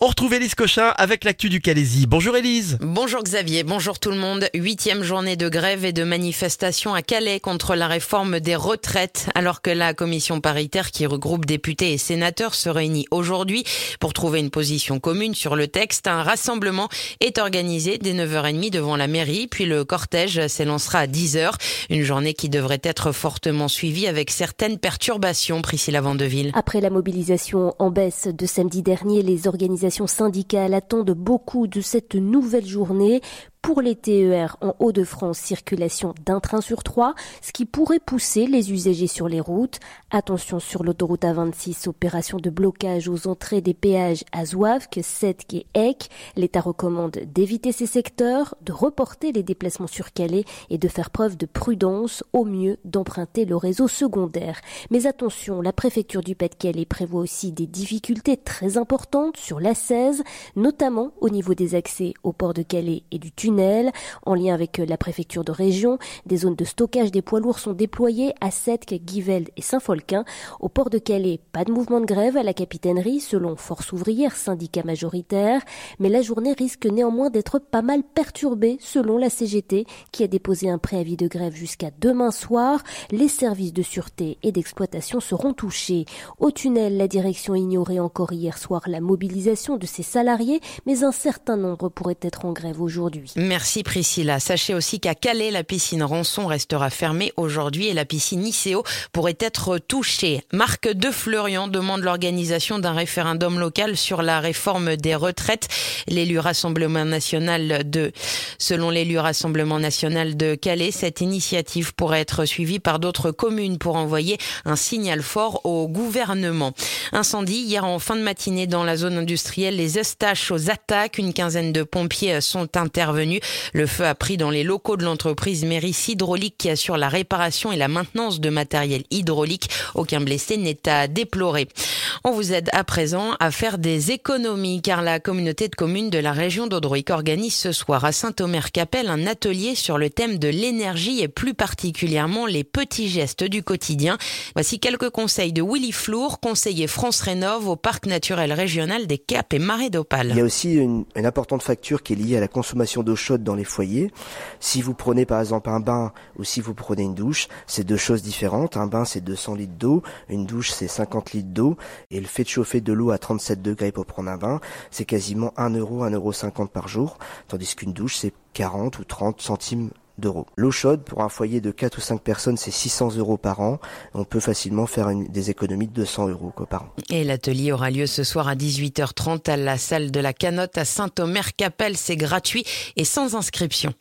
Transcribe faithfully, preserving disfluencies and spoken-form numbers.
On retrouve Élise Cochin avec l'actu du Calaisis. Bonjour Élise. Bonjour Xavier, bonjour tout le monde. Huitième journée de grève et de manifestation à Calais contre la réforme des retraites, alors que la commission paritaire qui regroupe députés et sénateurs se réunit aujourd'hui pour trouver une position commune sur le texte. Un rassemblement est organisé dès neuf heures trente devant la mairie, puis le cortège s'élancera à dix heures. Une journée qui devrait être fortement suivie avec certaines perturbations, Priscilla Vandeville. Après la mobilisation en baisse de samedi dernier, les organisations syndicales attendent beaucoup de cette nouvelle journée. Pour les T E R en Hauts-de-France, circulation d'un train sur trois, ce qui pourrait pousser les usagers sur les routes. Attention sur l'autoroute A vingt-six, opération de blocage aux entrées des péages à Zouavque, Sète et Eck. L'État recommande d'éviter ces secteurs, de reporter les déplacements sur Calais et de faire preuve de prudence, au mieux d'emprunter le réseau secondaire. Mais attention, la préfecture du Pas-de-Calais prévoit aussi des difficultés très importantes sur l'A seize, notamment au niveau des accès au port de Calais et du tunnel. En lien avec la préfecture de région, des zones de stockage des poids lourds sont déployées à Sète, Givelde et Saint-Folquin. Au port de Calais, pas de mouvement de grève à la capitainerie selon Force ouvrière, syndicat majoritaire, mais la journée risque néanmoins d'être pas mal perturbée selon la C G T qui a déposé un préavis de grève jusqu'à demain soir. Les services de sûreté et d'exploitation seront touchés. Au tunnel, la direction ignorait encore hier soir la mobilisation de ses salariés, mais un certain nombre pourraient être en grève aujourd'hui. Merci Priscilla. Sachez aussi qu'à Calais, la piscine Rançon restera fermée aujourd'hui et la piscine Nicéo pourrait être touchée. Marc de Fleurian demande l'organisation d'un référendum local sur la réforme des retraites. L'élu Rassemblement National de, selon l'élu Rassemblement National de Calais, cette initiative pourrait être suivie par d'autres communes pour envoyer un signal fort au gouvernement. Incendie hier en fin de matinée dans la zone industrielle Les Eustaches aux Attaques. Une quinzaine de pompiers sont intervenus. Le feu a pris dans les locaux de l'entreprise Méris Hydraulique qui assure la réparation et la maintenance de matériel hydraulique. Aucun blessé n'est à déplorer. On vous aide à présent à faire des économies car la communauté de communes de la région d'Audroic organise ce soir à Saint-Omer-Capelle un atelier sur le thème de l'énergie et plus particulièrement les petits gestes du quotidien. Voici quelques conseils de Willy Flour, conseiller France Rénov au parc naturel régional des Caps et Marais d'Opale. Il y a aussi une, une importante facture qui est liée à la consommation d'eau chaude dans les foyers. Si vous prenez par exemple un bain ou si vous prenez une douche, c'est deux choses différentes. Un bain c'est deux cents litres d'eau, une douche c'est cinquante litres d'eau et le fait de chauffer de l'eau à trente-sept degrés pour prendre un bain, c'est quasiment un euro, un euro cinquante par jour, tandis qu'une douche c'est quarante ou trente centimes d'euros. L'eau chaude pour un foyer de quatre ou cinq personnes c'est six cents euros par an. On peut facilement faire une, des économies de deux cents euros quoi, par an. Et l'atelier aura lieu ce soir à dix-huit heures trente à la salle de la Canotte à Saint-Omer-Capelle. C'est gratuit et sans inscription.